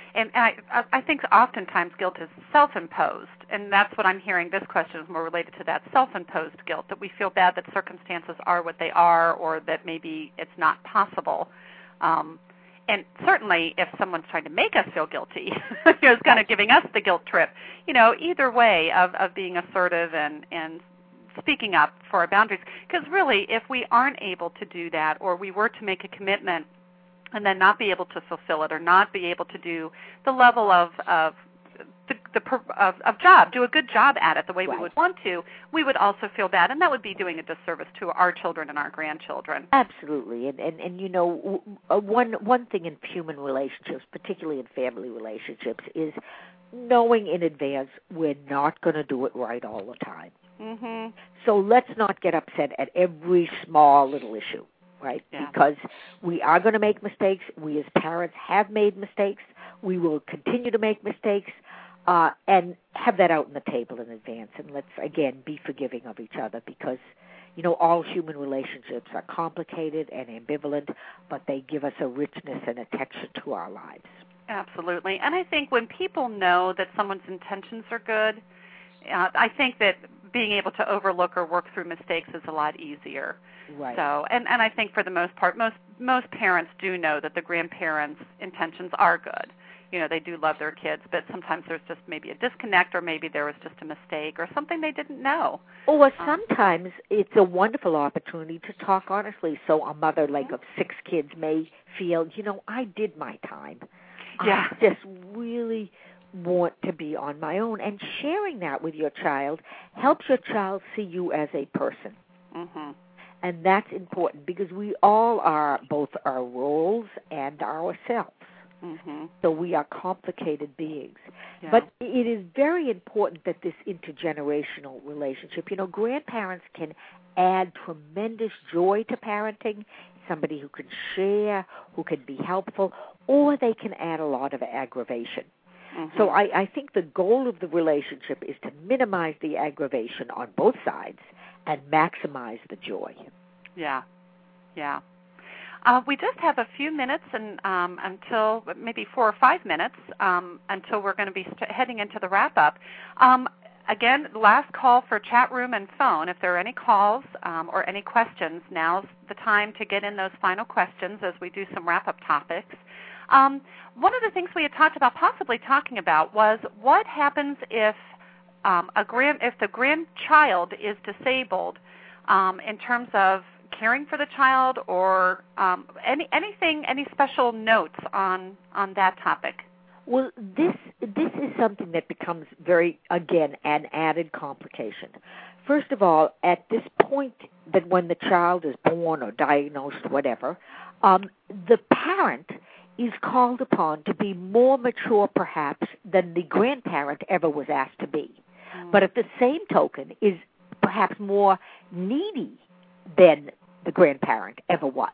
and I, I think oftentimes guilt is self-imposed, and that's what I'm hearing. This question is more related to that self-imposed guilt, that we feel bad that circumstances are what they are, or that maybe it's not possible. Um, and certainly if someone's trying to make us feel guilty, you know, is kind of giving us the guilt trip, you know, either way of, of being assertive and, and speaking up for our boundaries. Because really, if we aren't able to do that, or we were to make a commitment and then not be able to fulfill it, or not be able to do the level of, of the, the of, of job, do a good job at it the way right. we would want to, we would also feel bad, and that would be doing a disservice to our children and our grandchildren. Absolutely, and and, and you know, one one thing in human relationships, particularly in family relationships, is knowing in advance we're not going to do it right all the time. Mm-hmm. So let's not get upset at every small little issue. Right? Yeah. Because we are going to make mistakes. We as parents have made mistakes. We will continue to make mistakes, uh, and have that out on the table in advance. And let's, again, be forgiving of each other, because, you know, all human relationships are complicated and ambivalent, but they give us a richness and a texture to our lives. Absolutely. And I think when people know that someone's intentions are good, uh, I think that being able to overlook or work through mistakes is a lot easier. Right. So, and, and I think for the most part, most most parents do know that the grandparents' intentions are good. You know, they do love their kids, but sometimes there's just maybe a disconnect, or maybe there was just a mistake or something they didn't know. Or sometimes um, it's a wonderful opportunity to talk honestly. So a mother like of six kids may feel, you know, I did my time. Yeah. I just really want to be on my own. And sharing that with your child helps your child see you as a person. Mm-hmm. And that's important, because we all are both our roles and ourselves. Mm-hmm. So we are complicated beings. Yeah. But it is very important that this intergenerational relationship, you know, grandparents can add tremendous joy to parenting, somebody who can share, who can be helpful, or they can add a lot of aggravation. Mm-hmm. So I, I think the goal of the relationship is to minimize the aggravation on both sides and maximize the joy. Yeah, yeah. Uh, we just have a few minutes and um, until maybe four or five minutes um, until we're going to be st- heading into the wrap-up. Um, again, last call for chat room and phone. If there are any calls um, or any questions, now's the time to get in those final questions as we do some wrap-up topics. Um, one of the things we had talked about, possibly talking about, was what happens if um, a grand, if the grandchild is disabled um, in terms of caring for the child, or um, any anything, any special notes on on that topic? Well, this this is something that becomes very, again, an added complication. First of all, at this point that when the child is born or diagnosed, whatever, um, the parent is called upon to be more mature, perhaps, than the grandparent ever was asked to be. Mm. But at the same token, is perhaps more needy than the grandparent ever was.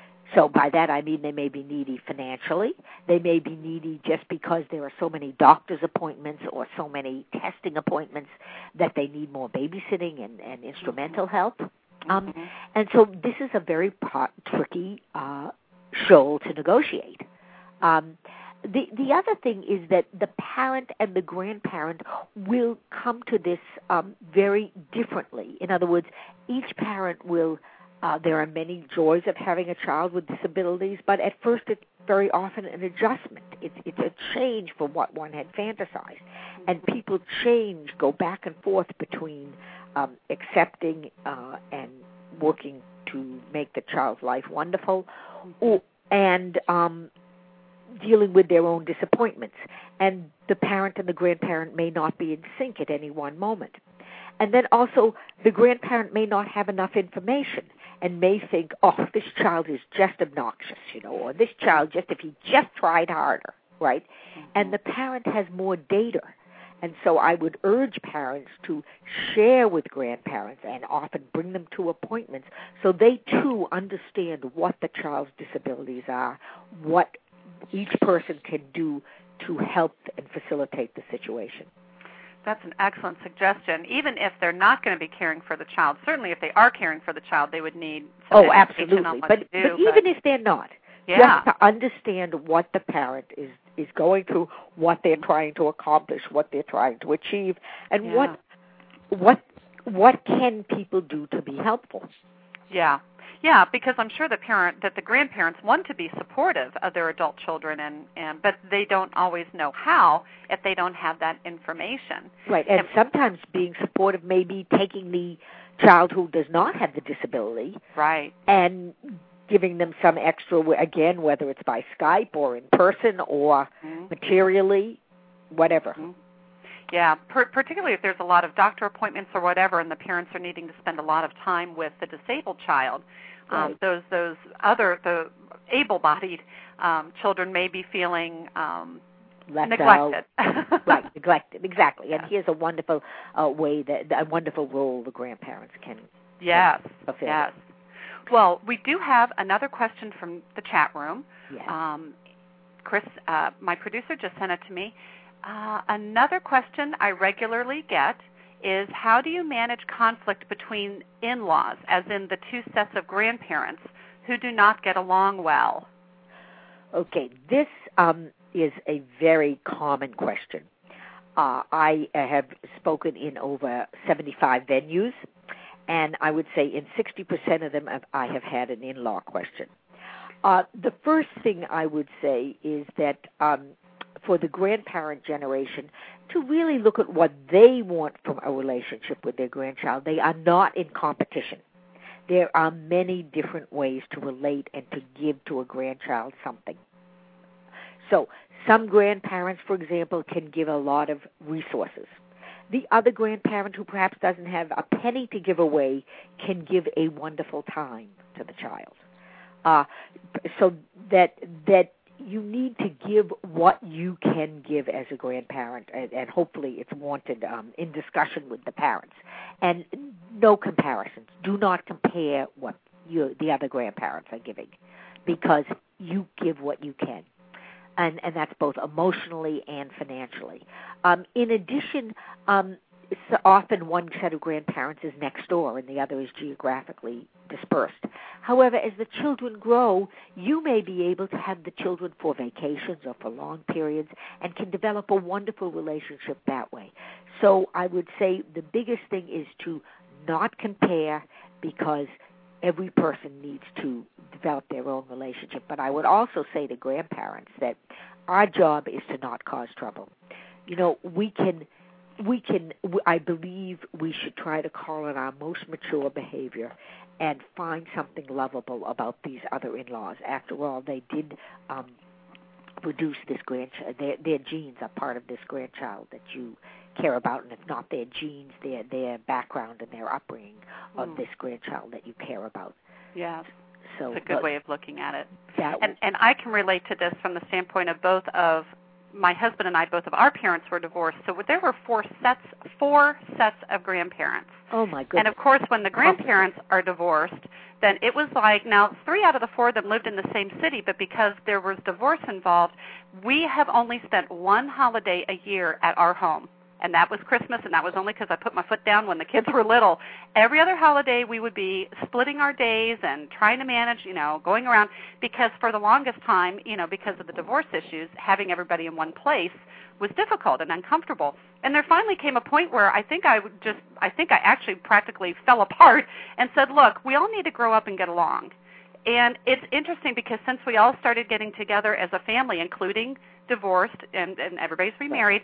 So by that I mean they may be needy financially. They may be needy just because there are so many doctor's appointments or so many testing appointments that they need more babysitting and, and instrumental help. Mm-hmm. Um, and so this is a very pot- tricky uh, shoal to negotiate. Um, the the other thing is that the parent and the grandparent will come to this um, very differently. In other words, each parent will Uh, there are many joys of having a child with disabilities, but at first it's very often an adjustment. It's, it's a change from what one had fantasized. And people change, go back and forth between um, accepting uh, and working to make the child's life wonderful, or, and um, dealing with their own disappointments. And the parent and the grandparent may not be in sync at any one moment. And then also the grandparent may not have enough information and may think, oh, this child is just obnoxious, you know, or this child, just if he just tried harder, right? Mm-hmm. And the parent has more data. And so I would urge parents to share with grandparents and often bring them to appointments so they, too, understand what the child's disabilities are, what each person can do to help and facilitate the situation. That's an excellent suggestion. Even if they're not going to be caring for the child, certainly if they are caring for the child, they would need some oh, education absolutely. on what but, to do. But even but, if they're not, yeah. just to understand what the parent is is going through what they're trying to accomplish, what they're trying to achieve, and Yeah. what what what can people do to be helpful. Yeah. Yeah, because I'm sure the parent that the grandparents want to be supportive of their adult children, and, and but they don't always know how if they don't have that information. Right, and, And- sometimes being supportive may be taking the child who does not have the disability Right. and giving them some extra, again, whether it's by Skype or in person or Mm-hmm. materially, whatever. Mm-hmm. Yeah, per- particularly if there's a lot of doctor appointments or whatever, and the parents are needing to spend a lot of time with the disabled child. Um, Right. Those those other the able-bodied um, children may be feeling um, Left neglected. out. Right, neglected, exactly. And Yeah. here's a wonderful uh, way that a wonderful role the grandparents can Yes. fulfill. Yes. Well, we do have another question from the chat room. Yes. Um, Chris, uh, my producer, just sent it to me. Uh, another question I regularly get is, how do you manage conflict between in-laws, as in the two sets of grandparents who do not get along well? Okay, this um, is a very common question. Uh, I have spoken in over seventy-five venues, and I would say in sixty percent of them I have had an in-law question. Uh, the first thing I would say is that um, for the grandparent generation to really look at what they want from a relationship with their grandchild. They are not in competition. There are many different ways to relate and to give to a grandchild something. So some grandparents, for example, can give a lot of resources. The other grandparent who perhaps doesn't have a penny to give away can give a wonderful time to the child. Uh, so that that you need to give what you can give as a grandparent, and, and hopefully it's wanted um, in discussion with the parents. And no comparisons. Do not compare what you, the other grandparents are giving, because you give what you can. And, and that's both emotionally and financially. Um, in addition, um, so often one set of grandparents is next door and the other is geographically dispersed. However, as the children grow, you may be able to have the children for vacations or for long periods and can develop a wonderful relationship that way. So I would say the biggest thing is to not compare, because every person needs to develop their own relationship. But I would also say to grandparents that our job is to not cause trouble. You know, we can, we can, I believe we should try to call on our most mature behavior and find something lovable about these other in-laws. After all, they did um, produce this grandchild. Their, their genes are part of this grandchild that you care about, and if not their genes, their their background and their upbringing of Mm. this grandchild that you care about. Yes. So It's a good but way of looking at it. that And, and I can relate to this from the standpoint of both of my husband and I, both of our parents were divorced, so there were four sets, four sets of grandparents. oh my goodness. And of course, when the grandparents are divorced, then it was like, now three out of the four of them lived in the same city, but because there was divorce involved, we have only spent one holiday a year at our home. And that was Christmas, and that was only because I put my foot down when the kids were little. Every other holiday, we would be splitting our days and trying to manage, you know, going around, because for the longest time, you know, because of the divorce issues, having everybody in one place was difficult and uncomfortable. And there finally came a point where I think I would just, I think I actually practically fell apart and said, look, we all need to grow up and get along. And it's interesting because since we all started getting together as a family, including divorced and, and everybody's remarried,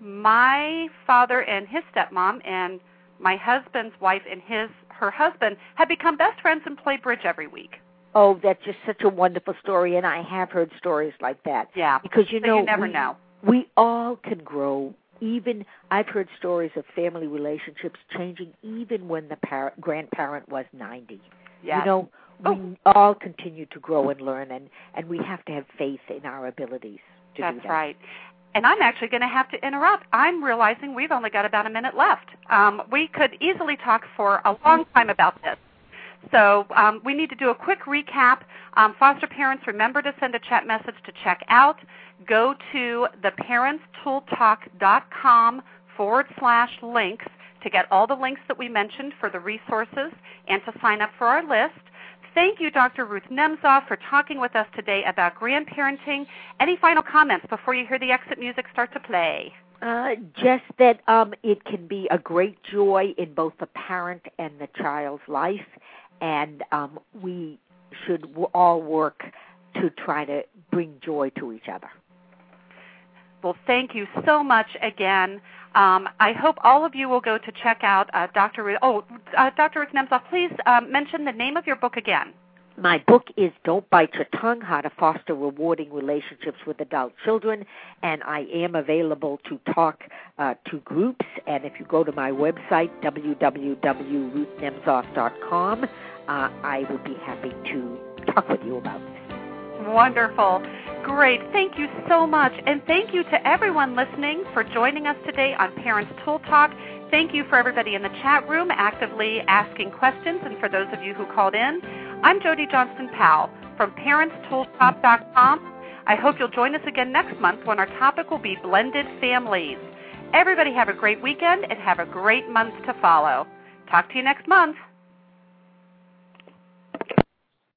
my father and his stepmom and my husband's wife and his her husband had become best friends and played bridge every week. Oh, that's just such a wonderful story, and I have heard stories like that. Yeah, Because, you so know, you never we, know. we all can grow. Even I've heard stories of family relationships changing even when the par- grandparent was ninety. Yeah. You know, we Oh. all continue to grow and learn, and, and we have to have faith in our abilities to That's do that. right. And I'm actually going to have to interrupt. I'm realizing we've only got about a minute left. Um, we could easily talk for a long time about this. So um, we need to do a quick recap. Um, foster parents, remember to send a chat message to check out. Go to theparentstooltalk.com forward slash links to get all the links that we mentioned for the resources and to sign up for our list. thank you, Doctor Ruth Nemzoff, for talking with us today about grandparenting. Any final comments before you hear the exit music start to play? Uh, just that um, it can be a great joy in both the parent and the child's life, and um, we should w- all work to try to bring joy to each other. Well, thank you so much again. Um, I hope all of you will go to check out uh, Doctor Ruth. Oh, uh, Doctor Ruth Nemzoff, please um, mention the name of your book again. My book is Don't Bite Your Tongue, How to Foster Rewarding Relationships with Adult Children, and I am available to talk uh, to groups. And if you go to my website, w w w dot ruth nemzoff dot com, uh, I would be happy to talk with you about this. Wonderful. Great. Thank you so much. And thank you to everyone listening for joining us today on Parents Tool Talk. Thank you for everybody in the chat room actively asking questions, and for those of you who called in. I'm Jody Johnston Powell from parents tool shop dot com. I hope you'll join us again next month when our topic will be blended families. Everybody have a great weekend and have a great month to follow. Talk to you next month.